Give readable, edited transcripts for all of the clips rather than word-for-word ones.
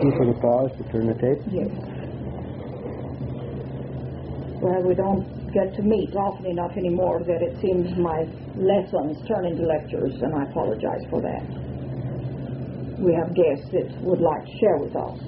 you for the pause to turn the tape? Yes. Well, we don't get to meet often enough anymore that it seems my lessons turn into lectures, and I apologize for that. We have guests that would like to share with us.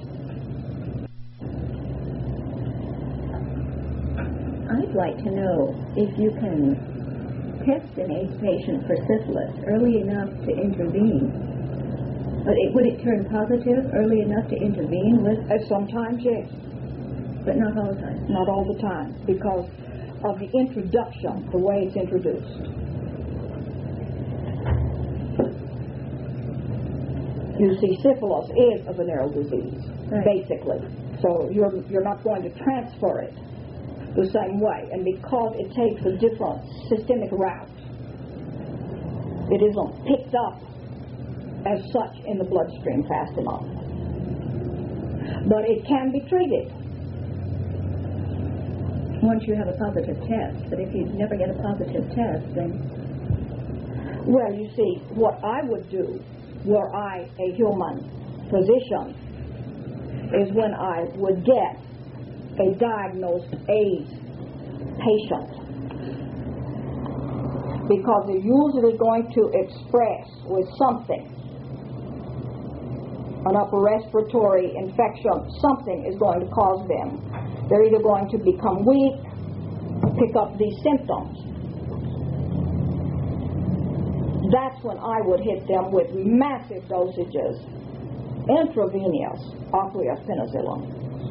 I'd like to know if you can test an AIDS patient for syphilis early enough to intervene. But would it turn positive early enough to intervene with? Sometimes, yes. But not all the time. Not all the time, because of the introduction, the way it's introduced. You see, syphilis is a venereal disease, right, basically. So you're not going to transfer it the same way. And because it takes a different systemic route, it isn't picked up as such in the bloodstream fast enough. But it can be treated. Once you have a positive test, but if you never get a positive test, then... Well, you see, what I would do, were I a human physician, is when I would get a diagnosed AIDS patient, because they're usually going to express with something, an upper respiratory infection, something is going to cause them. They're either going to become weak, pick up these symptoms. That's when I would hit them with massive dosages, intravenous aqueous penicillin.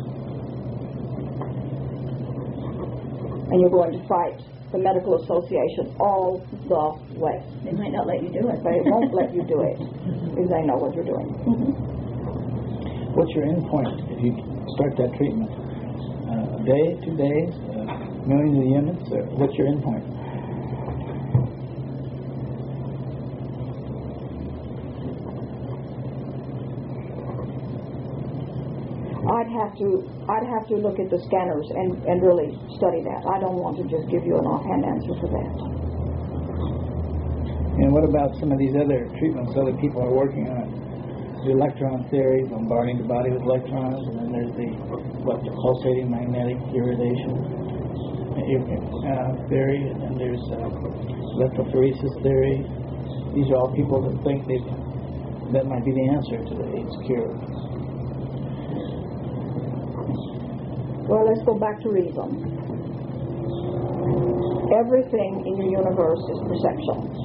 And you're going to fight the medical association all the way. They might not let you do it. They won't let you do it if they know what you're doing. What's your end point if you start that treatment? A day, 2 days, millions of units? What's your end point? I'd have to look at the scanners and really study that. I don't want to just give you an offhand answer for that. And what about some of these other treatments other people are working on? The electron theory, bombarding the body with electrons, and then there's the pulsating magnetic irradiation theory, and then there's electrophoresis theory. These are all people that think that might be the answer to the AIDS cure. Well, let's go back to reason. Everything in your universe is perception.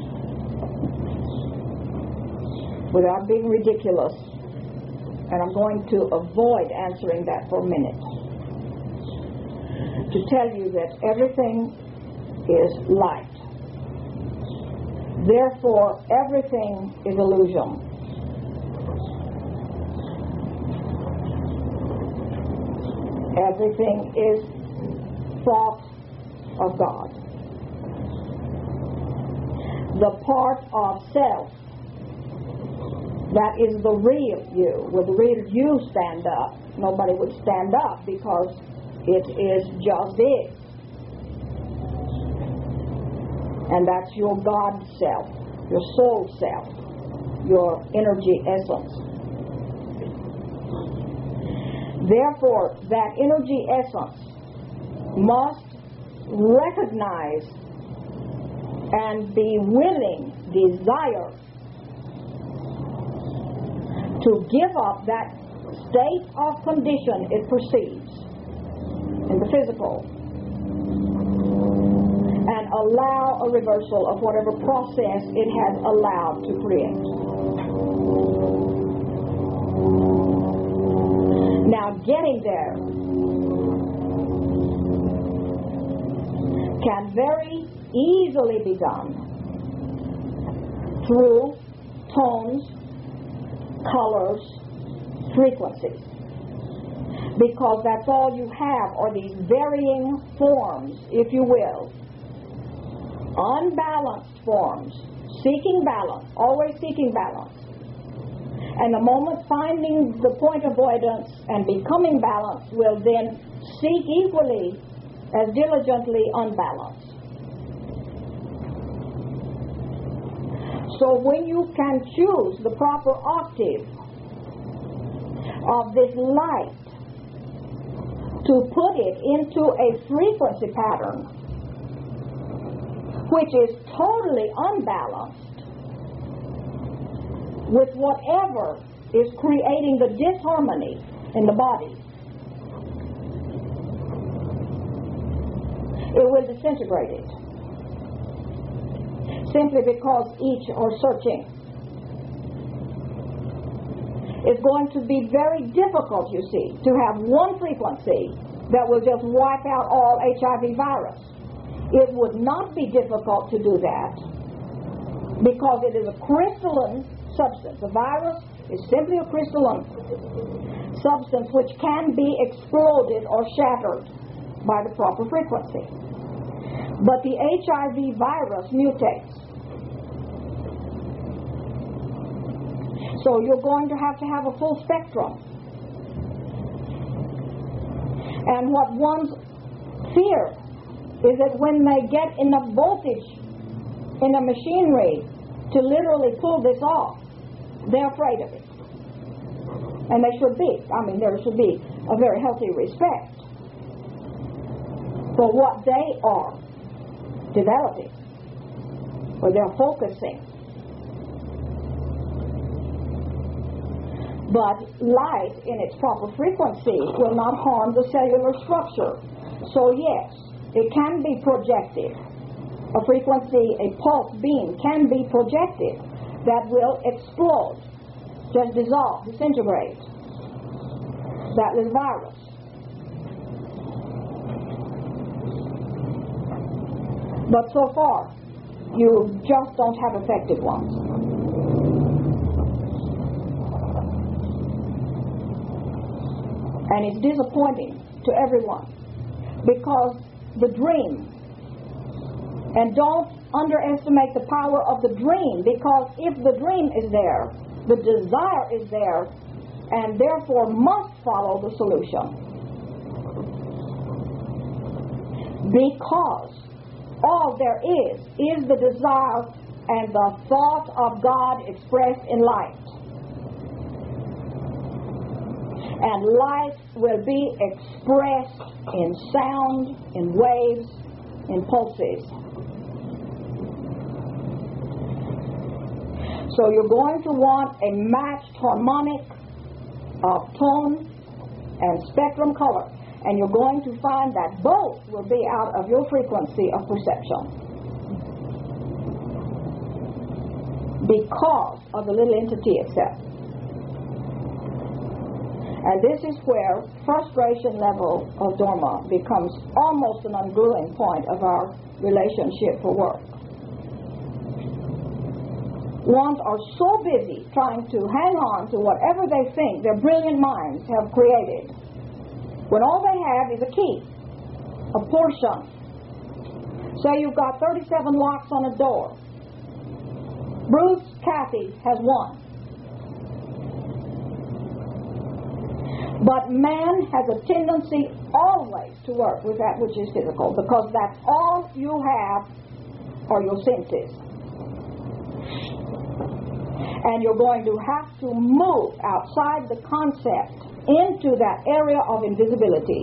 Without being ridiculous, and I'm going to avoid answering that for a minute, to tell you that everything is light. Therefore, everything is illusion. Everything is thought of God. The part of self that is the real you. Will the real you stand up? Nobody would stand up because it is just it. And that's your God self, your soul self, your energy essence. Therefore, that energy essence must recognize and be willing, desire to give up that state of condition it perceives in the physical and allow a reversal of whatever process it has allowed to create. Now, getting there can very easily be done through tones, colors, frequencies, because that's all you have are these varying forms, if you will, unbalanced forms, seeking balance, always seeking balance. And the moment finding the point of avoidance and becoming balanced will then seek equally as diligently unbalanced. So when you can choose the proper octave of this light to put it into a frequency pattern which is totally unbalanced with whatever is creating the disharmony in the body, it will disintegrate it, simply because each are searching. It's going to be very difficult, you see, to have one frequency that will just wipe out all HIV virus. It would not be difficult to do that because it is a crystalline substance. The virus is simply a crystalline substance which can be exploded or shattered by the proper frequency. But the HIV virus mutates. So you're going to have a full spectrum. And what one's fear is that when they get enough voltage in the machinery to literally pull this off, they're afraid of it. And they should be. I mean, there should be a very healthy respect for what they are developing, or they're focusing. But light in its proper frequency will not harm the cellular structure. So yes, it can be projected. A frequency, a pulse beam can be projected that will explode, just dissolve, disintegrate that little virus. But so far, you just don't have effective ones. And it's disappointing to everyone because the dream, and don't underestimate the power of the dream, because if the dream is there, the desire is there, and therefore must follow the solution. Because all there is the desire and the thought of God expressed in light. And light will be expressed in sound, in waves, in pulses. So you're going to want a matched harmonic of tone and spectrum color. And you're going to find that both will be out of your frequency of perception because of the little entity itself. And this is where frustration level of Dharma becomes almost an ungluing point of our relationship for work. Ones are so busy trying to hang on to whatever they think their brilliant minds have created, when all they have is a key, a portion. Say you've got 37 locks on a door. Bruce Cathy has one. But man has a tendency always to work with that which is physical, because that's all you have are your senses. And you're going to have to move outside the concept into that area of invisibility.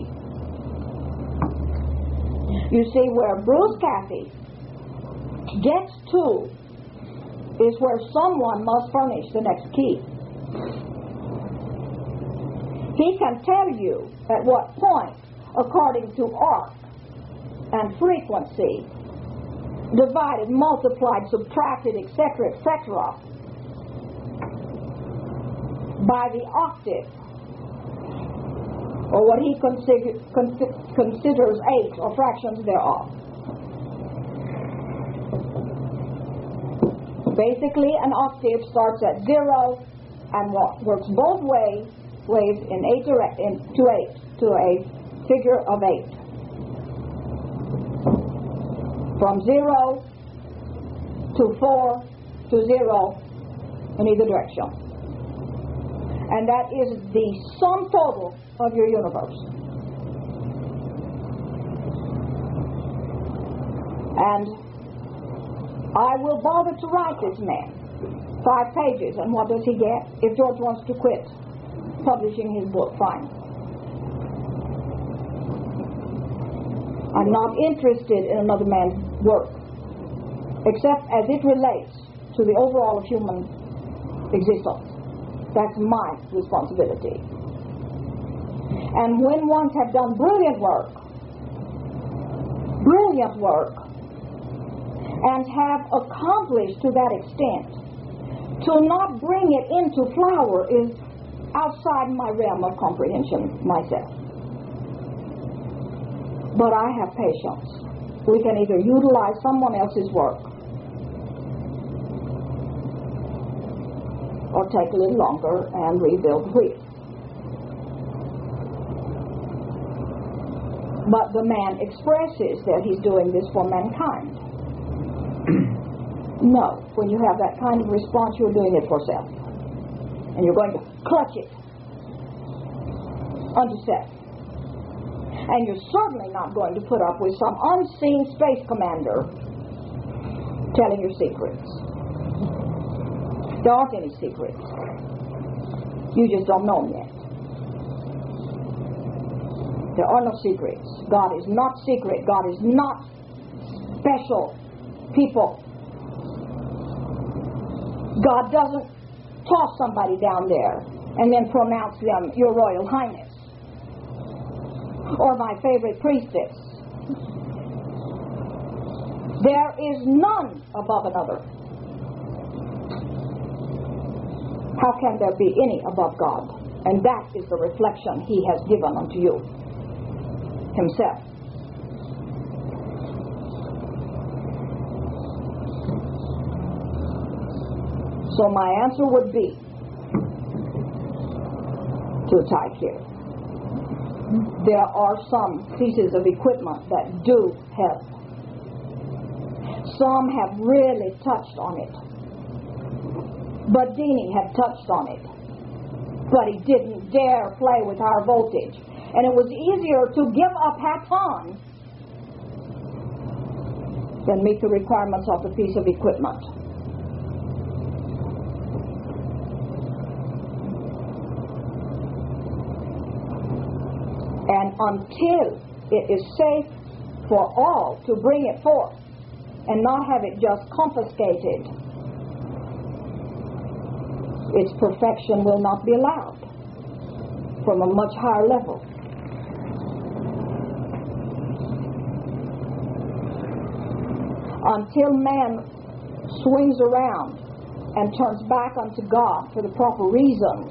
You see, where Bruce Cathy gets to is where someone must furnish the next key. He can tell you at what point, according to arc and frequency, divided, multiplied, subtracted, etc., etc., by the octave, or what he considers eighths or fractions thereof. Basically, an octave starts at 0 and works both ways in to a figure of 8. From 0 to 4 to 0 in either direction. And that is the sum total of your universe. And I will bother to write this man 5 pages, and what does he get if George wants to quit? publishing his book, fine. I'm not interested in another man's work, except as it relates to the overall of human existence. That's my responsibility. And when ones have done brilliant work, and have accomplished to that extent, to not bring it into flower is outside my realm of comprehension myself. But I have patience. We can either utilize someone else's work or take a little longer and rebuild the wheel. But the man expresses that he's doing this for mankind. No, when you have that kind of response, you're doing it for self. And you're going to clutch it unto self. And you're certainly not going to put up with some unseen space commander telling your secrets. There aren't any secrets. You just don't know them yet. There are no secrets. God is not secret. God is not special people. God doesn't toss somebody down there and then pronounce them Your Royal Highness or my favorite priestess. There is none above another. How can there be any above God? And that is the reflection He has given unto you Himself. So my answer would be to type here. There are some pieces of equipment that do help. Some have really touched on it. Budini had touched on it, but he didn't dare play with our voltage. And it was easier to give up Hatton than meet the requirements of the piece of equipment. And until it is safe for all to bring it forth and not have it just confiscated, its perfection will not be allowed from a much higher level. Until man swings around and turns back unto God for the proper reasons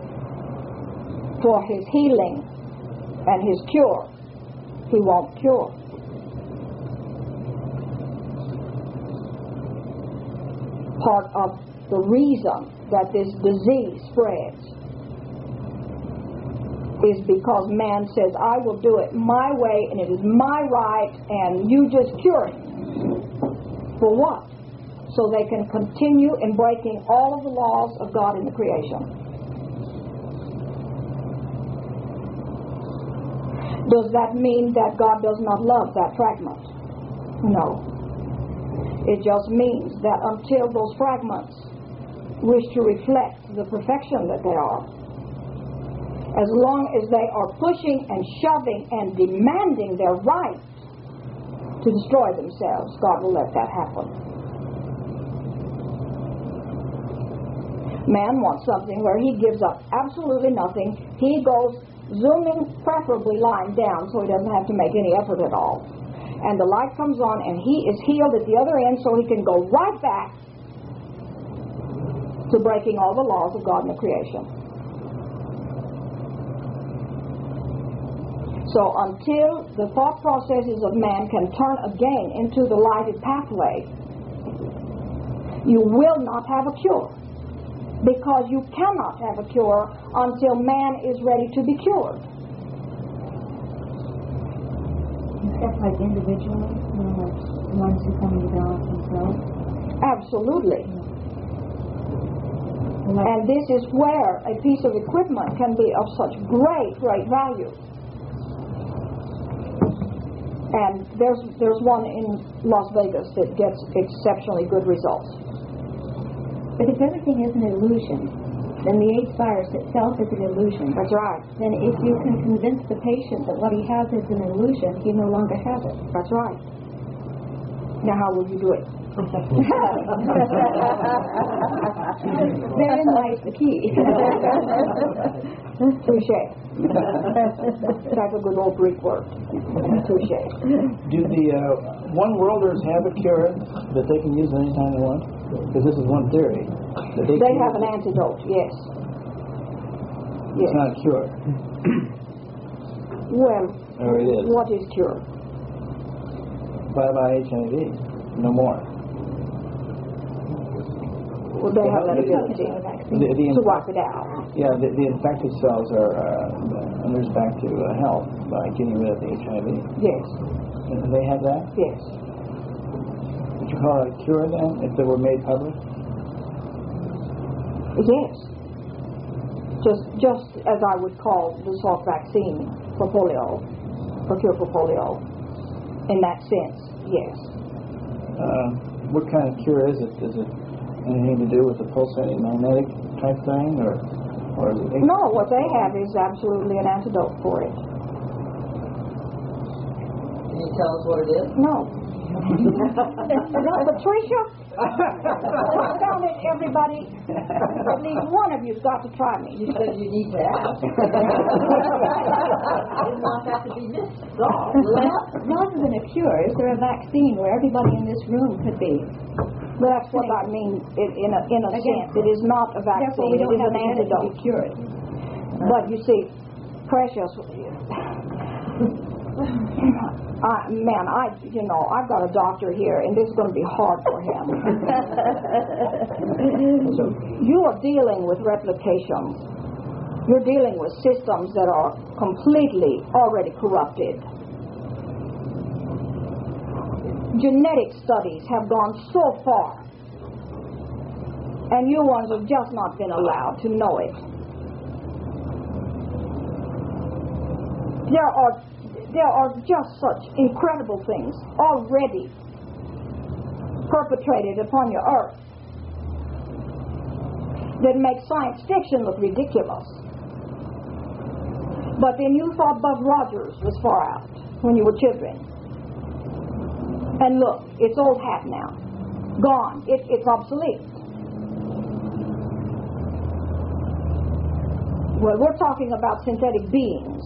for his healing and his cure, he won't cure. Part of the reason that this disease spreads is because man says, I will do it my way and it is my right and you just cure it. For what? So they can continue in breaking all of the laws of God in the creation. Does that mean that God does not love that fragment? No. It just means that until those fragments wish to reflect the perfection that they are, as long as they are pushing and shoving and demanding their right to destroy themselves, God will let that happen. Man wants something where he gives up absolutely nothing. He goes zooming, preferably lying down so he doesn't have to make any effort at all. And the light comes on and he is healed at the other end so he can go right back to breaking all the laws of God in the creation. So until the thought processes of man can turn again into the lighted pathway, you will not have a cure. Because you cannot have a cure until man is ready to be cured. Except like individually, like ones who come and develop themselves? Absolutely. And this is where a piece of equipment can be of such great value. And there's one in Las Vegas that gets exceptionally good results. But if everything is an illusion, then the AIDS virus itself is an illusion. That's right. Then if you can convince the patient that what he has is an illusion, he no longer has it. That's right. Now, how will you do it? Therein lies the key. Touche. That's a good old Greek word. Touche. Do the one-worlders have a cure that they can use anytime they want? Because this is one theory. That They have an antidote, yes. It's not a cure. Well, Or it is. what is cure? Bye-bye HIV. No more. Well, they have that ability to wipe it out. Yeah, the infected cells are nurse back to health by getting rid of the HIV. Yes, And they have that? yes. Would you call it a cure then, if it were made public? Yes. Just as I would call the Salk vaccine for polio, for cure for polio, in that sense, yes. What kind of cure is it? Is it anything to do with the pulsating magnetic type thing, or is it? No, what they have is absolutely an antidote for it. Can you tell us what it is? No. Patricia, I found it, everybody. At least one of you's got to try me. You said you need to ask. I didn't want that to be missed. Rather than a cure, is there a vaccine where everybody in this room could be? That's what I mean in a sense. It is not a Therefore, vaccine. we It don't is have an to antidote. be cured. But you see, Precious, I've got a doctor here, and this is going to be hard for him. You are dealing with replications. You're dealing with systems that are completely already corrupted. Genetic studies have gone so far, and you ones have just not been allowed to know it. There are just such incredible things already perpetrated upon your earth that make science fiction look ridiculous. But then you thought Buzz Rogers was far out when you were children. And look, it's old hat now. Gone. It's obsolete. Well, we're talking about synthetic beings.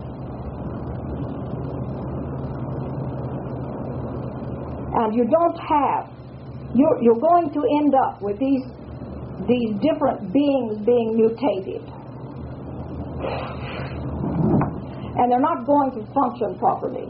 And you don't have, you're going to end up with these different beings being mutated. And they're not going to function properly.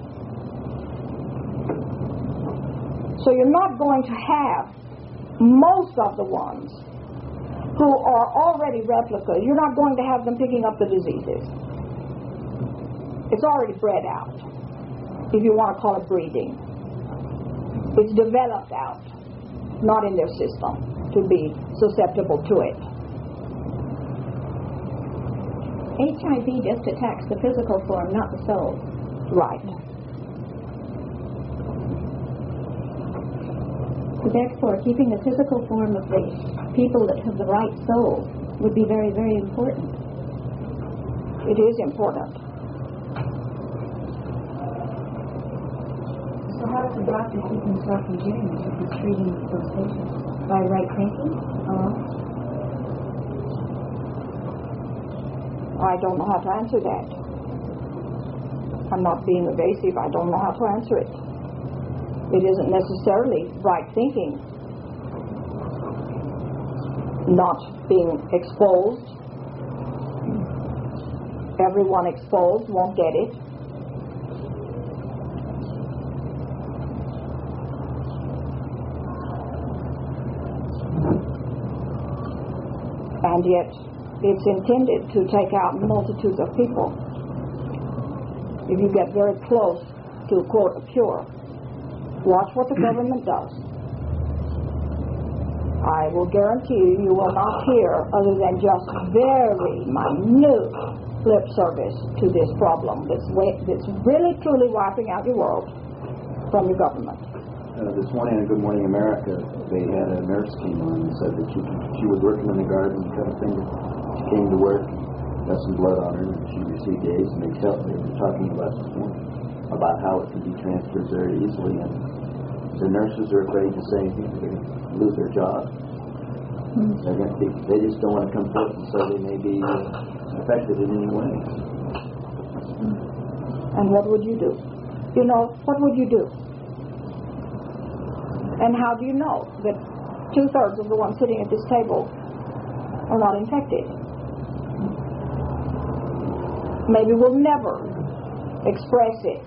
So you're not going to have most of the ones who are already replicas. You're not going to have them picking up the diseases. It's already bred out, if you want to call it breeding. It's developed out, not in their system, to be susceptible to it. HIV just attacks the physical form, not the soul. Right. So therefore, keeping the physical form of the people that have the right soul would be very, very important. It is important. So how does a doctor keep himself from getting it if he's treating those patients? By right thinking? I don't know how to answer that. I'm not being evasive. I don't know how to answer it. It isn't necessarily right thinking. Not being exposed. Everyone exposed won't get it. And yet, it's intended to take out multitudes of people. If you get very close to, quote, a cure, watch what the government does. I will guarantee you will not hear other than just very minute lip service to this problem that's really truly wiping out your world from your government. this morning on Good Morning America, they had a nurse came on and said that she was working in the garden kind of thing. She came to work, got some blood on her, and she received AIDS, and they were talking about this morning about how it can be transferred very easily, and the nurses are afraid to say anything. They're going to lose their job. They just don't want to come forth and say they may be affected in any way. And what would you do? You know, what would you do? And how do you know that 2/3 of the ones sitting at this table are not infected? Maybe we'll never express it.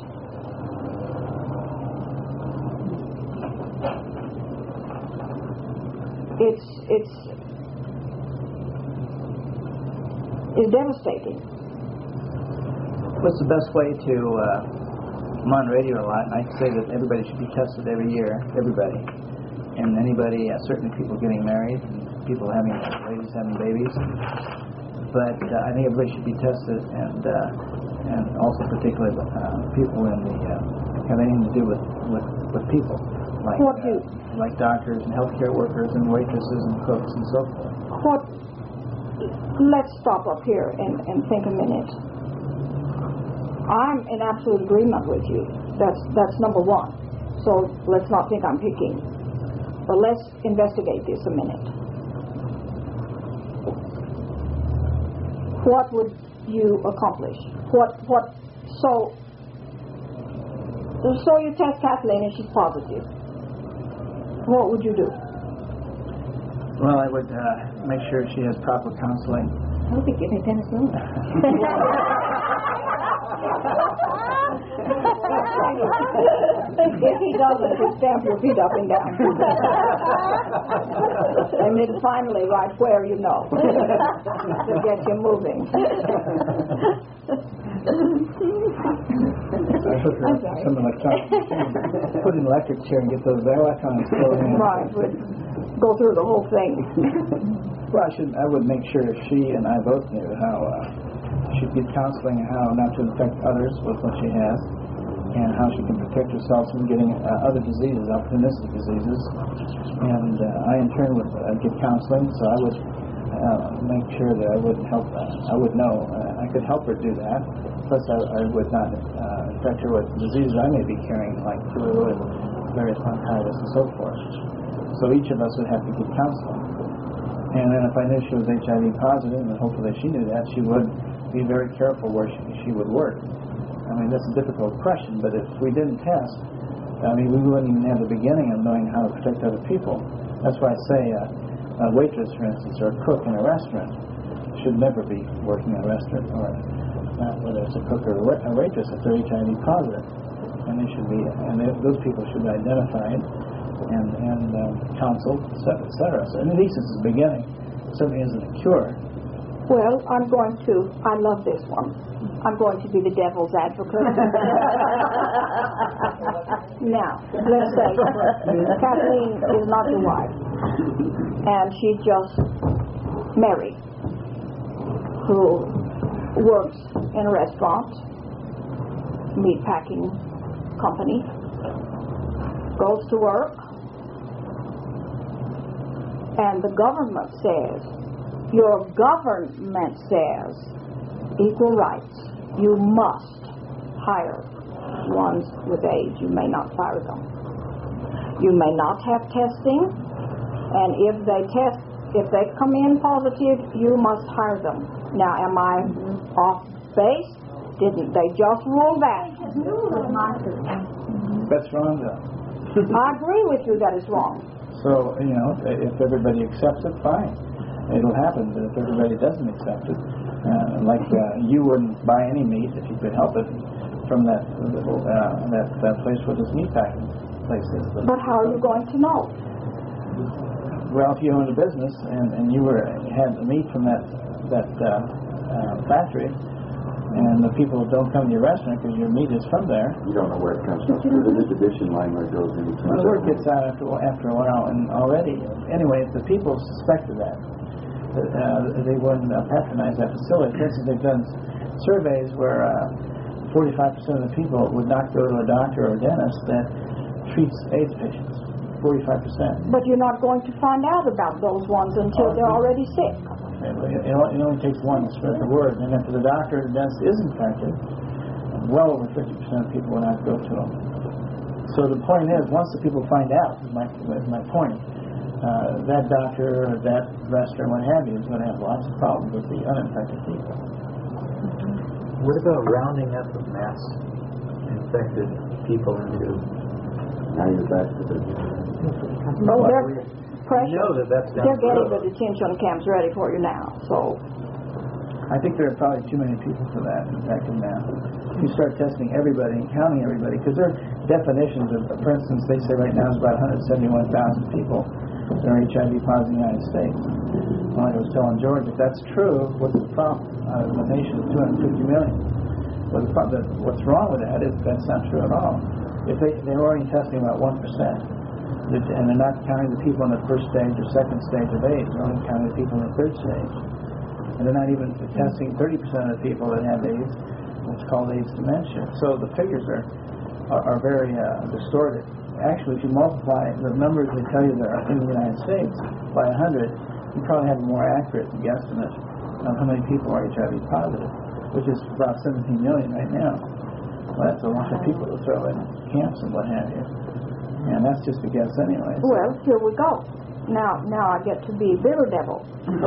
It's devastating. What's the best way to, I'm on radio a lot, and I say that everybody should be tested every year, everybody. And anybody, certainly people getting married, people ladies having babies. But I think everybody should be tested, and also particularly people in the, have anything to do with people. Like doctors and healthcare workers and waitresses and cooks and so forth. Let's stop up here and think a minute. I'm in absolute agreement with you. That's number one. So let's not think I'm picking. But let's investigate this a minute. What would you accomplish? So you test Kathleen and she's positive. What would you do? Well, I would make sure she has proper counseling. I hope you give me penicillin. If he doesn't, you stamp your feet up and down. And then finally, right where you know, to get you moving. Something like put in an electric chair and get those electrons flowing in. Right, would go through the whole thing. Well, I would make sure she and I both knew how she'd get counseling, how not to infect others with what she has, and how she can protect herself from getting other diseases, opportunistic diseases. And I, in turn, would get counseling, so I would make sure that I would help. I would know I could help her do that. Plus, I would not infect her with diseases I may be carrying, like flu and various bronchitis and so forth. So each of us would have to get counseling. And then if I knew she was HIV positive, and hopefully she knew that, she would be very careful where she would work. I mean, that's a difficult question, but if we didn't test, I mean, we wouldn't even have the beginning of knowing how to protect other people. That's why I say a waitress, for instance, or a cook in a restaurant should never be working in a restaurant, or whether it's a cook or a waitress, if they're HIV positive. And they should be, those people should be identified and counseled, etc. So at least it's the beginning. It certainly isn't a cure. Well, I love this one. I'm going to be the devil's advocate. Now, let's say Kathleen is not your wife, and she's just Mary, who works in a restaurant, meat packing company, goes to work, and the government says, your government says, equal rights, you must hire ones with AIDS. You may not fire them. You may not have testing, and if they come in positive, you must hire them. Now, am I off base? Didn't they just rule that? That's wrong, though. I agree with you that it's wrong. So, if everybody accepts it, fine. It'll happen, but if everybody doesn't accept it, you wouldn't buy any meat if you could help it from that place where this meat packing place is. But how are you going to know? Well, if you owned a business and you had the meat from that factory, and the people don't come to your restaurant because your meat is from there. You don't know where it comes from. There's a distribution line where it goes in. Well, the word gets out after a while, and already, anyway, if the people suspected that, they wouldn't patronize that facility. For instance, they've done surveys where 45% of the people would not go to a doctor or a dentist that treats AIDS patients, 45%. But you're not going to find out about those ones until they're already sick. It only takes one to spread the word. And if the doctor or the dentist is infected, well over 50% of people will not go to them. So the point is, once the people find out, is my point, that doctor or that restaurant, what have you, is going to have lots of problems with the uninfected people. What about rounding up of mass infected people into? Now you're back to the... Oh, they're precious. We know that's down They're the getting road. the detention camps ready for you now. So I think there are probably too many people for that infected now. If you start testing everybody and counting everybody, because their definitions of, for instance, they say right now it's about 171,000 people that are HIV positive in the United States. Like I was telling George, if that's true, what's the problem? The nation is 250 million. Well, what's wrong with that is that's not true at all. If they're only testing about 1%, and they're not counting the people in the first stage or second stage of AIDS, they're only counting the people in the third stage. And they're not even testing 30% of the people that have AIDS. It's called AIDS dementia. So the figures are very distorted. Actually, if you multiply the numbers they tell you that are in the United States by 100, you probably have a more accurate guesstimate of how many people are HIV positive, which is about 17 million right now. Well, that's a lot of people to throw in camps and what have you. And that's just a guess anyway. So. well, here we go. Now I get to be bitter devil.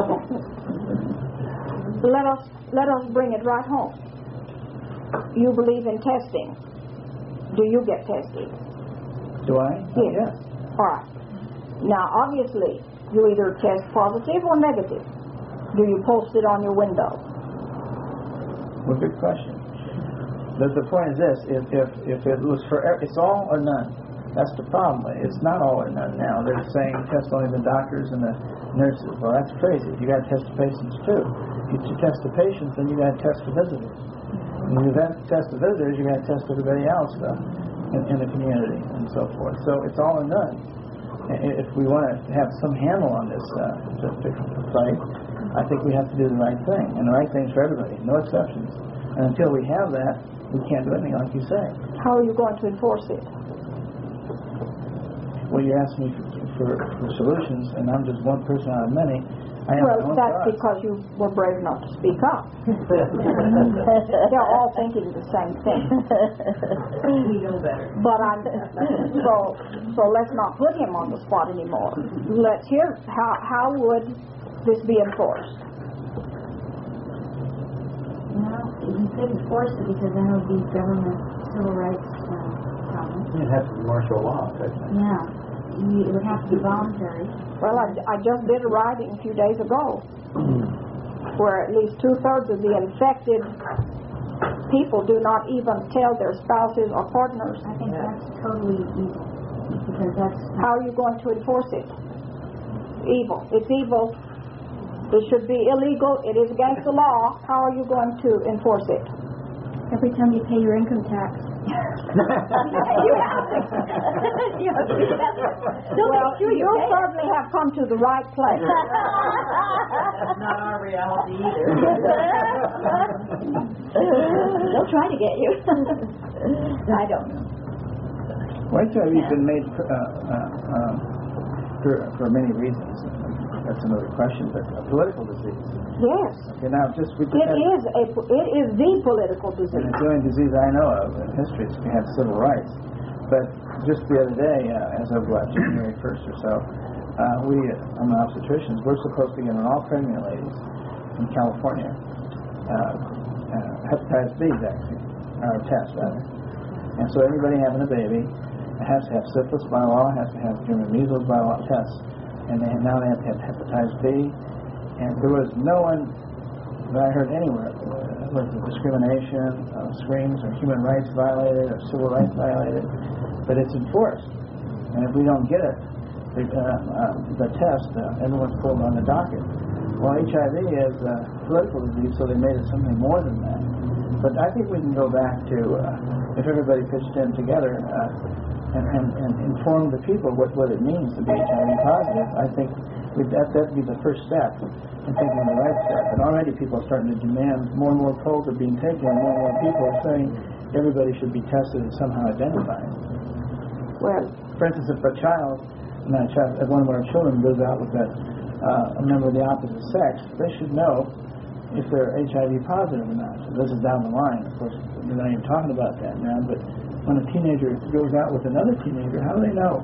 Let us bring it right home. You believe in testing. Do you get tested? Do I? Yes. All right. Now, obviously, you either test positive or negative. Do you post it on your window? Well, good question. But the point is this: if it was for it's all or none. That's the problem. It's not all or none now. They're saying test only the doctors and the nurses. Well, that's crazy. You got to test the patients too. If you test the patients, then you got to test the visitors. When you then test the visitors, you got to test everybody else in the community and so forth. So it's all or none. If we want to have some handle on this fight, I think we have to do the right thing, and the right thing is for everybody, no exceptions. And until we have that, we can't do anything like you say. How are you going to enforce it? Well, you're asking me for solutions, and I'm just one person out of many. I have my Well, own that's thoughts. because you were brave enough to speak up. They're all thinking the same thing. We know better. But so let's not put him on the spot anymore. Let's hear how would this be enforced? Well, you couldn't force it because then it would be government civil rights problem. It'd have to be martial law, type thing. Yeah. It would have to be voluntary. Well, I just did a writing a few days ago where at least 2/3 of the infected people do not even tell their spouses or partners. I think that's totally evil. Because that's... How are you going to enforce it? Evil. It's evil. It should be illegal. It is against the law. How are you going to enforce it? Every time you pay your income tax. Well, you certainly have come to the right place. That's not our reality either. They'll try to get you. I don't know. Well, HIV's been made for many reasons. That's another question, but a political disease. Yes. Okay, now It is the political and disease. it's the only disease I know of in history that's had civil rights. But just the other day, as of January 1st or so, I'm an obstetrician, we're supposed to get on all pregnant ladies in California hepatitis B vaccine, or test rather. And so everybody having a baby has to have syphilis by law, has to have human measles by law tests. And now they have to have hepatitis B. And there was no one that I heard anywhere with discrimination, screams, or human rights violated, or civil rights violated. But it's enforced. And if we don't get it, the test, everyone's pulled on the docket. Well, HIV is a political disease, so they made it something more than that. But I think we can go back to, if everybody pitched in together, and inform the people what it means to be HIV positive, I think that'd be the first step in taking the right step. And already people are starting to demand more and more polls are being taken, and more people are saying everybody should be tested and somehow identified. Well, For instance, if a child, if one of our children goes out with a member of the opposite sex, they should know if they're HIV positive or not. So this is down the line. Of course, we're not even talking about that now, but when a teenager goes out with another teenager, how do they know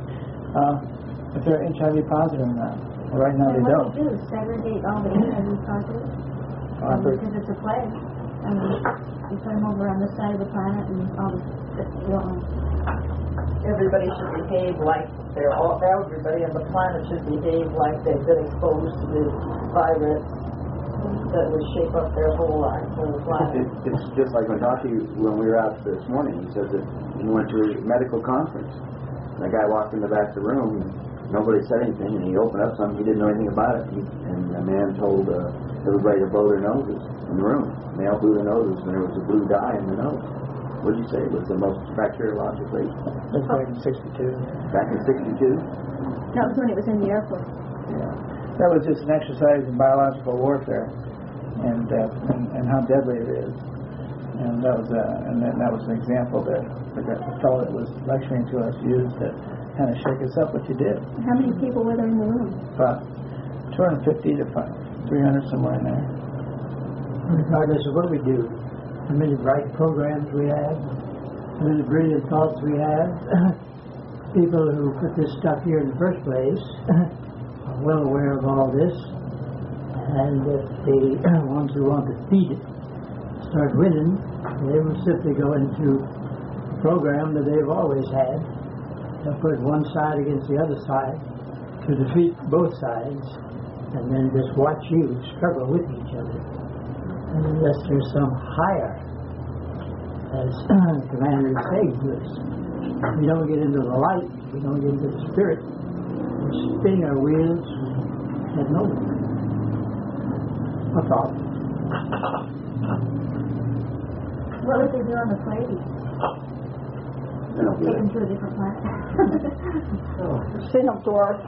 if they're HIV positive or not? Well, right now they don't. What do? Segregate all the HIV positive? Because it's a plague. I mean, you put them over on this side of the planet and all the... You don't know. Everybody should behave like everybody on the planet should behave like they've been exposed to the virus that would shape up their whole life, whole planet. It's just like when we were out this morning, he said that he went to a medical conference. And the guy walked in the back of the room, and nobody said anything, and he opened up something, he didn't know anything about it. And the man told everybody to blow their noses in the room. And they all blew their noses, and there was a blue dye in the nose. What did you say was the most bacteriologically? That's back in 62. Back in 62? That was when it was in the Air Force. Yeah. That was just an exercise in biological warfare, and how deadly it is. And that was an example that the fellow that was lecturing to us used to kind of shake us up. What you did. How many people were there in the room? About 250 to 300, somewhere in there. Regardless of what we do, how many bright programs we have, how many brilliant thoughts we have, people who put this stuff here in the first place are well aware of all this, and if the ones who want to feed it start winning, they will simply go into a program that they've always had. They'll put one side against the other side to defeat both sides, and then just watch you struggle with each other. And unless there's some higher, as Commander is saying to us, we don't get into the light, we don't get into the spirit, we spin our wheels and head nowhere. That's all. What would they do on the plate? Take them to a different planet. Send them to Earth.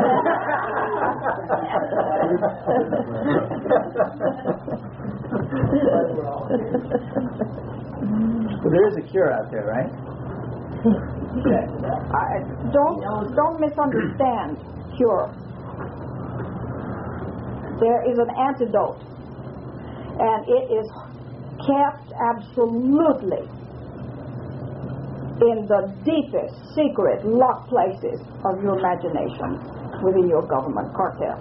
But there is a cure out there, right? Don't misunderstand cure. There is an antidote, and it is kept absolutely in the deepest, secret, locked places of your imagination within your government cartel.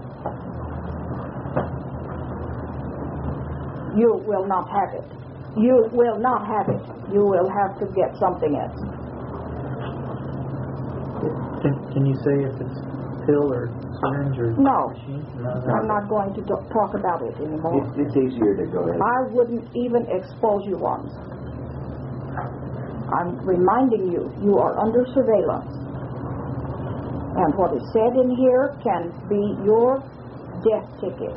You will not have it. You will not have it. You will have to get something else. Can you say if it's pill or syringe or No. machine? I'm not going to talk about it anymore. It's easier to go ahead. I wouldn't even expose you once. I'm reminding you, you are under surveillance. And what is said in here can be your death ticket.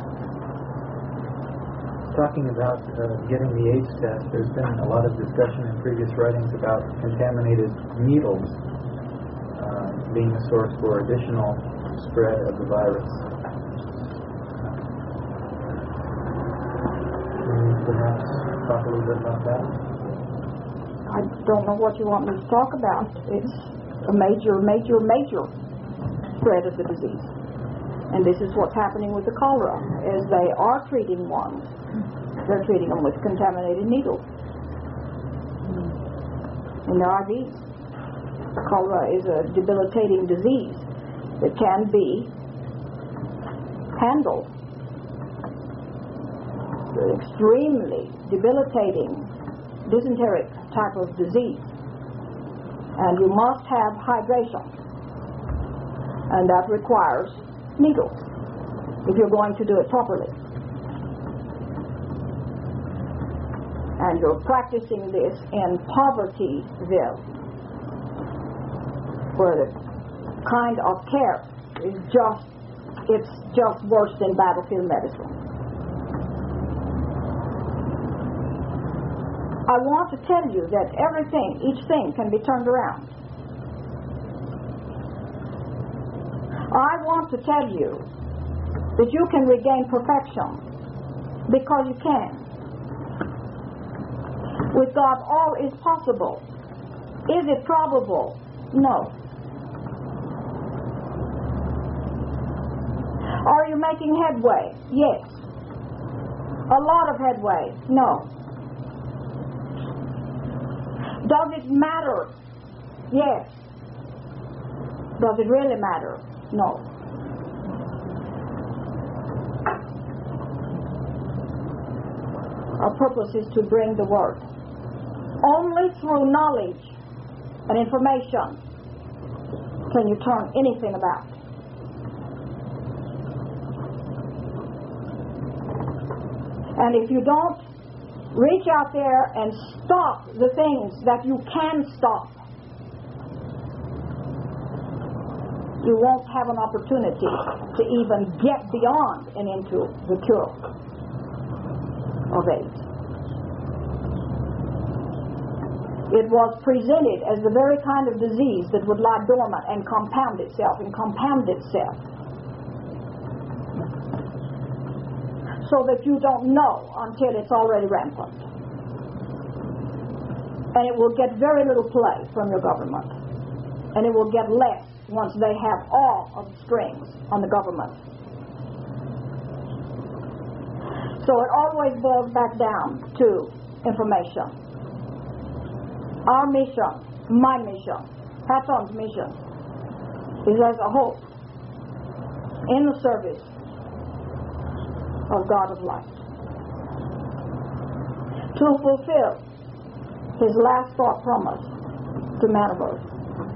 Talking about getting the AIDS test, there's been a lot of discussion in previous writings about contaminated needles being a source for additional spread of the virus. Can you perhaps talk a little bit about that? I don't know what you want me to talk about. It's a major spread of the disease. And this is what's happening with the cholera. As they are treating one, they're treating them with contaminated needles in their IVs. Cholera is a debilitating disease that can be handled. It's extremely debilitating dysenteric type of disease, and you must have hydration, and that requires needles if you're going to do it properly. And you're practicing this in Povertyville, where the kind of care is it's just worse than battlefield medicine. I want to tell you that each thing can be turned around. I want to tell you that you can regain perfection, because you can. With God, all is possible. Is it probable No. Are you making headway? Yes. A lot of headway? No. Does it matter? Yes. Does it really matter? No. Our purpose is to bring the Word. Only through knowledge and information can you turn anything about. And if you don't reach out there and stop the things that you can stop, you won't have an opportunity to even get beyond and into the cure of AIDS. It was presented as the very kind of disease that would lie dormant and compound itself and compound itself, so that you don't know until it's already rampant. And it will get very little play from your government. And it will get less once they have all of the strings on the government. So it always boils back down to information. Our mission, my mission, Patton's mission, is as a hope in the service of God of light, to fulfill his last thought promise to man of earth.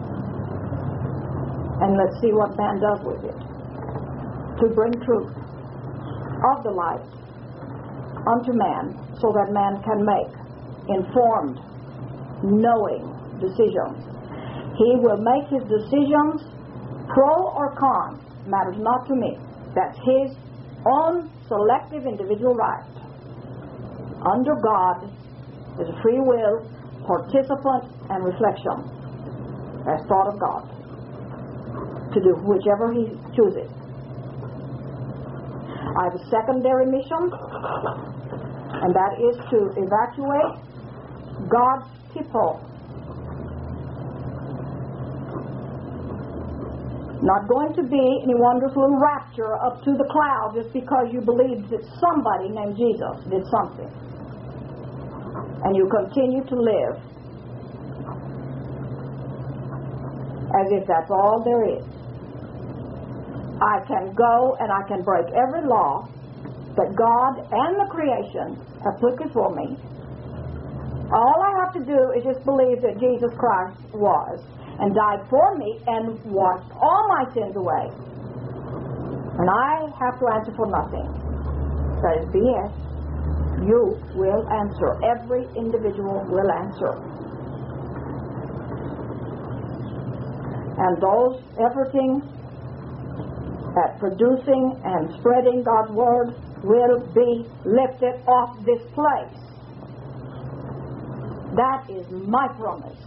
And let's see what man does with it. To bring truth of the light unto man, so that man can make informed, knowing decisions. He will make his decisions pro or con, matters not to me. That's his own selective individual right. Under God is a free will, participant, and reflection as thought of God to do whichever he chooses. I have a secondary mission, and that is to evacuate God's people. Not going to be any wondrous little rapture up to the cloud just because you believed that somebody named Jesus did something. And you continue to live as if that's all there is. I can go and I can break every law that God and the creation have put before me. All I have to do is just believe that Jesus Christ was and died for me and washed all my sins away. And I have to answer for nothing. That is BS. You will answer. Every individual will answer. And those efforting at producing and spreading God's Word will be lifted off this place. That is my promise.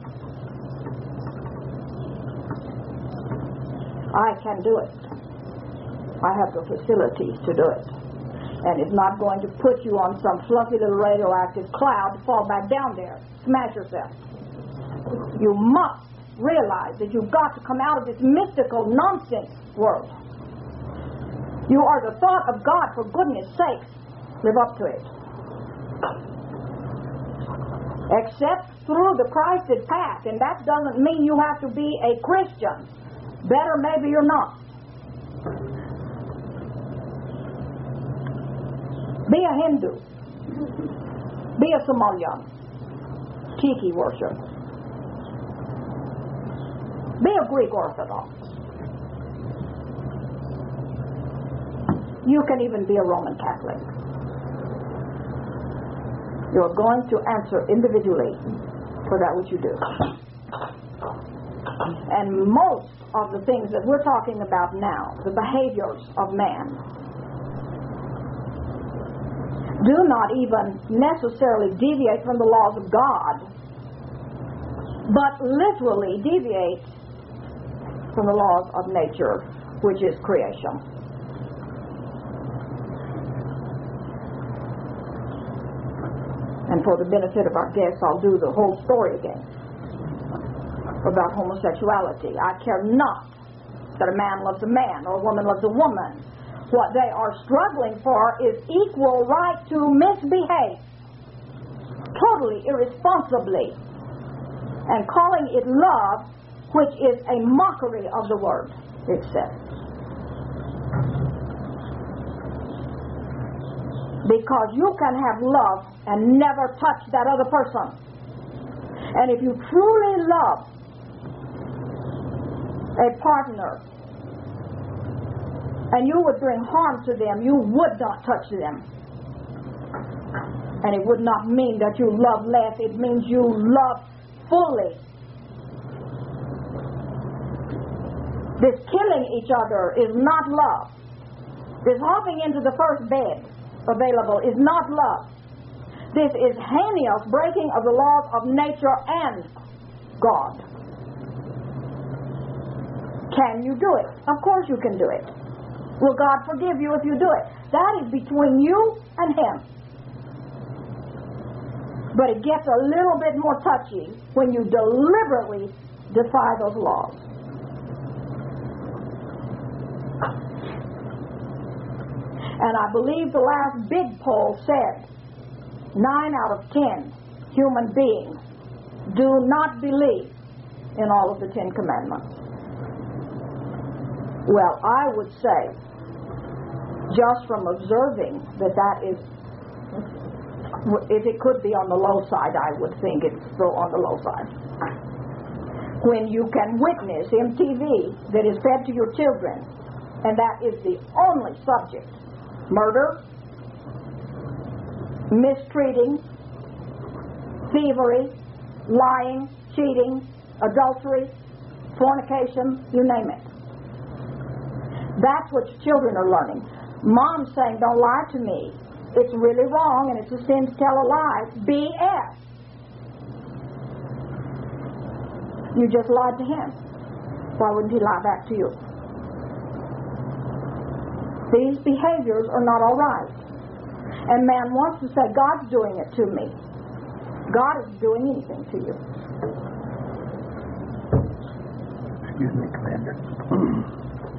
I can do it. I have the facilities to do it. And it's not going to put you on some fluffy little radioactive cloud to fall back down there. Smash yourself. You must realize that you've got to come out of this mystical nonsense world. You are the thought of God, for goodness sakes. Live up to it. Except through the Christed path, and that doesn't mean you have to be a Christian. Better maybe you're not. Be a Hindu. Be a Somalian. Tiki worship. Be a Greek Orthodox. You can even be a Roman Catholic. You're going to answer individually for that which you do. And most of the things that we're talking about now, the behaviors of man, do not even necessarily deviate from the laws of God, but literally deviate from the laws of nature, which is creation. And for the benefit of our guests, I'll do the whole story again. about homosexuality. I care not that a man loves a man or a woman loves a woman. What they are struggling for is equal right to misbehave totally irresponsibly and calling it love, which is a mockery of the word itself. Because you can have love and never touch that other person. And if you truly love a partner and you would bring harm to them, you would not touch them. And it would not mean that you love less. It means you love fully. This killing each other is not love. This hopping into the first bed available is not love. This is heinous breaking of the laws of nature and God. Can you do it? Of course you can do it. Will God forgive you if you do it? That is between you and Him. But it gets a little bit more touchy when you deliberately defy those laws. And I believe the last big poll said 9 out of 10 human beings do not believe in all of the 10 commandments. Well, I would say, just from observing that is, if it could be on the low side, I would think it's still on the low side. When you can witness MTV that is fed to your children, and that is the only subject: murder, mistreating, thievery, lying, cheating, adultery, fornication, you name it. That's what your children are learning. Mom's saying, don't lie to me. It's really wrong and it's a sin to tell a lie. BS. You just lied to him. Why wouldn't he lie back to you? These behaviors are not all right. And man wants to say, God's doing it to me. God isn't doing anything to you. Excuse me, Commander.